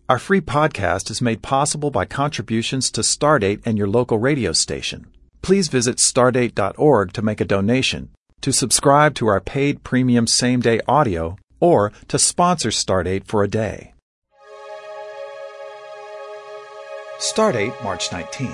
Our free podcast is made possible by contributions to Stardate and your local radio station. Please visit stardate.org to make a donation, to subscribe to our paid premium same-day audio, or to sponsor Stardate for a day. Stardate, March 19th.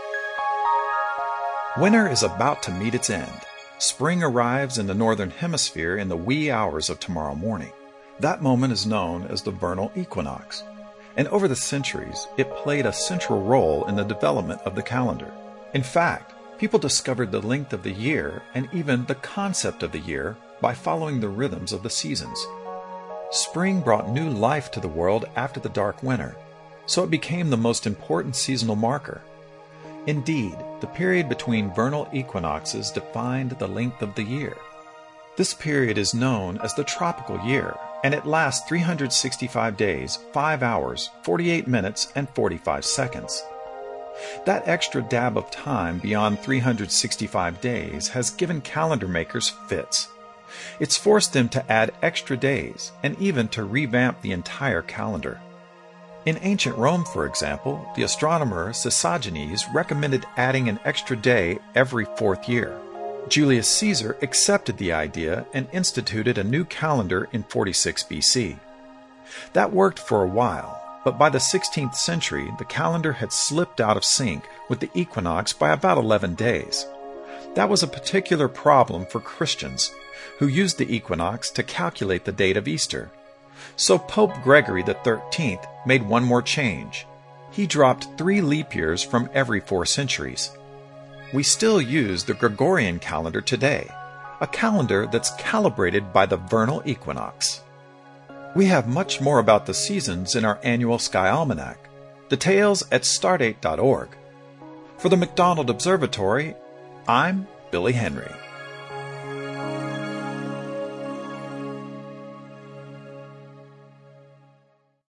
Winter is about to meet its end. Spring arrives in the northern hemisphere in the wee hours of tomorrow morning. That moment is known as the vernal equinox, and over the centuries, it played a central role in the development of the calendar. In fact, people discovered the length of the year and even the concept of the year by following the rhythms of the seasons. Spring brought new life to the world after the dark winter, so it became the most important seasonal marker. Indeed, the period between vernal equinoxes defined the length of the year. This period is known as the tropical year, and it lasts 365 days, 5 hours, 48 minutes, and 45 seconds. That extra dab of time beyond 365 days has given calendar makers fits. It's forced them to add extra days and even to revamp the entire calendar. In ancient Rome, for example, the astronomer Sisagenes recommended adding an extra day every 4th year. Julius Caesar accepted the idea and instituted a new calendar in 46 BC. That worked for a while, but by the 16th century, the calendar had slipped out of sync with the equinox by about 11 days. That was a particular problem for Christians, who used the equinox to calculate the date of Easter. So Pope Gregory XIII made one more change. He dropped 3 leap years from every 4 centuries. We still use the Gregorian calendar today, a calendar that's calibrated by the vernal equinox. We have much more about the seasons in our annual Sky Almanac. Details at stardate.org. For the McDonald Observatory, I'm Billy Henry.